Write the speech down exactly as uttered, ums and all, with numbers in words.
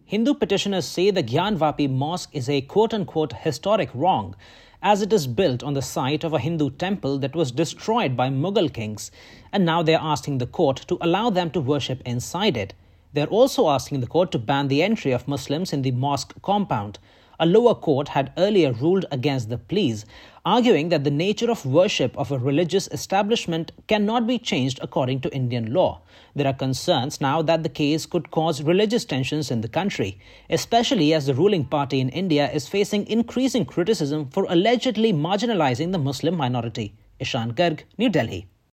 Hindu petitioners say the Gyanvapi mosque is a quote-unquote historic wrong, as it is built on the site of a Hindu temple that was destroyed by Mughal kings, and now they are asking the court to allow them to worship inside it. They are also asking the court to ban the entry of Muslims in the mosque compound. A lower court had earlier ruled against the pleas, arguing that the nature of worship of a religious establishment cannot be changed according to Indian law. There are concerns now that the case could cause religious tensions in the country, especially as the ruling party in India is facing increasing criticism for allegedly marginalizing the Muslim minority. Ishan Garg, New Delhi.